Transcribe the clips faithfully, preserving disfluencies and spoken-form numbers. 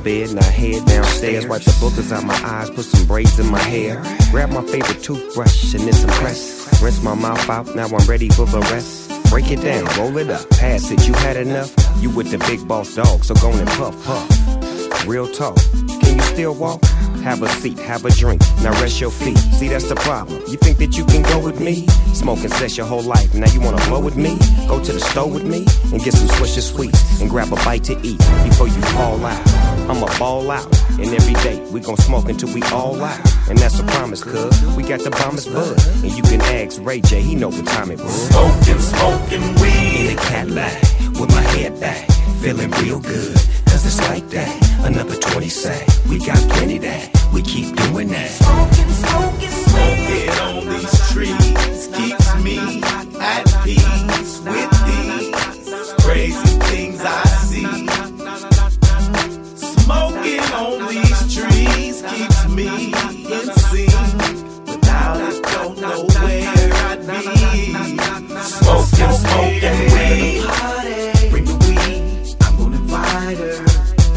bed, now head downstairs. Wipe the boogers out my eyes, put some braids in my hair. Grab my favorite toothbrush and then some press. Rinse my mouth out, now I'm ready for the rest. Break it down, roll it up, pass it, you had enough? You with the big boss dog, so go and puff, puff. Real talk, can you still walk? Have a seat, have a drink, now rest your feet. See, that's the problem, you think that you can go with me? Smoking sex your whole life, now you wanna blow with me? Go to the store with me, and get some Swisher Sweets, and grab a bite to eat, before you fall out. I'ma ball out, and every day, we gon' smoke until we all out. And that's a promise, cuz, we got the bombest bud. And you can ask Ray J, he know what time it was. Smoking, smoking weed in a Cadillac, with my head back, feeling real good, cause it's like that. Another twenty say, we got plenty that, we keep doing that. Smoking, smoking, smoking on these trees keeps me at peace with these crazy things I see. Smoking on these trees keeps me in sync. Without it, don't know where I'd be. Smoking, smoking weed. Bring the weed, I'm gonna invite her.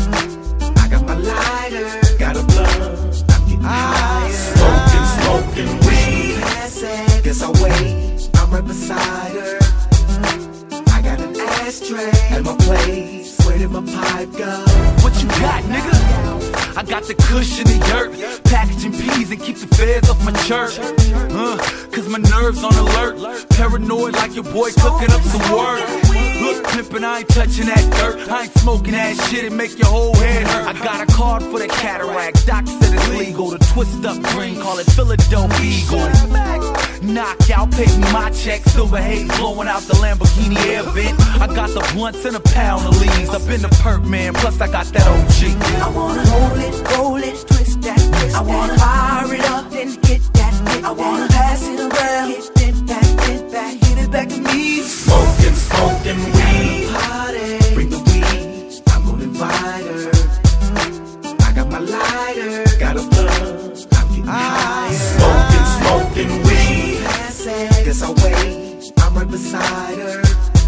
I got my lighter, got a blunt, I'm getting higher. Smoking, smoking weed. Guess I'll wait, I'm right beside her. I got an ashtray at my place. Where did my pipe go? What you got, nigga? I got the kush in the dirt, packaging peas and keep the feds off my church. Uh, cause my nerves on alert, paranoid like your boy cooking up some work. Look, pimpin', I ain't touching that dirt. I ain't smoking that shit and make your whole head hurt. I got a card for the cataract, doc said it's legal. The twist up green, call it Philadelphia Eagle. Knockout, pay me my check, silver haze blowing out the Lamborghini air vent. I got the blunts and a pound of leaves. I've been the perk man, plus I got that O G. I wanna roll it, roll it, twist that, twist I wanna that. Fire it up, then hit that, hit I wanna pass it around, hit it back, hit back, hit it back to me. Smoking, smoking weed. Party. Bring the weed, I'm gonna invite her. I got my lighter, got a blunt, I'm getting higher. Smoking, smoking weed. Guess I'll wait, I'm right beside her.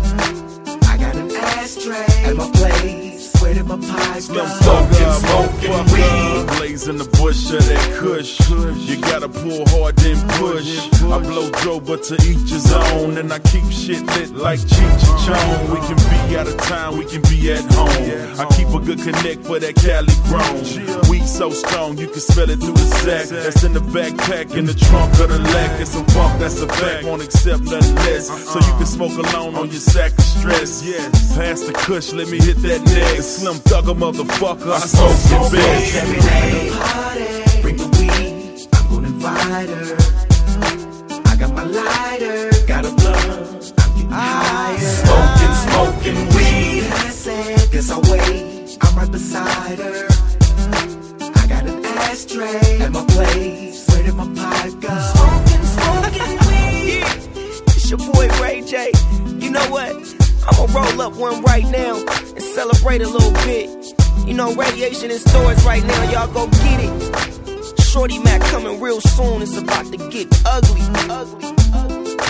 I got an ashtray at my place. Where did my pipe go? Smoking, smoking weed. Blazing the bush of that kush. You gotta pull hard then push. I blow dope, but to each his own. And I keep shit lit like Cheech and Chong. We can be out of town, we can be at home. I keep a good connect for that Cali grown. Weed so strong, you can smell it through the sack. That's in the backpack, in the trunk of the leg. It's a funk, that's a fact, won't accept nothing less. So you can smoke alone on your sack of stress. Pass the kush, let me hit that next. Slim thugger motherfucker, I smoke your bed. Every day, party. Bring the weed, I'm gonna invite her. I got my lighter, got a blunt, I'm getting higher. Smoking, smoking weed. Guess I'll wait, I'm right beside her. I got an ashtray at my place. Where did my pipe go? Smoking, smoking weed. It's your boy Ray J. You know what? I'ma roll up one right now and celebrate a little bit. You know, radiation in stores right now, y'all go get it. Shorty Mac coming real soon, it's about to get ugly, ugly, ugly.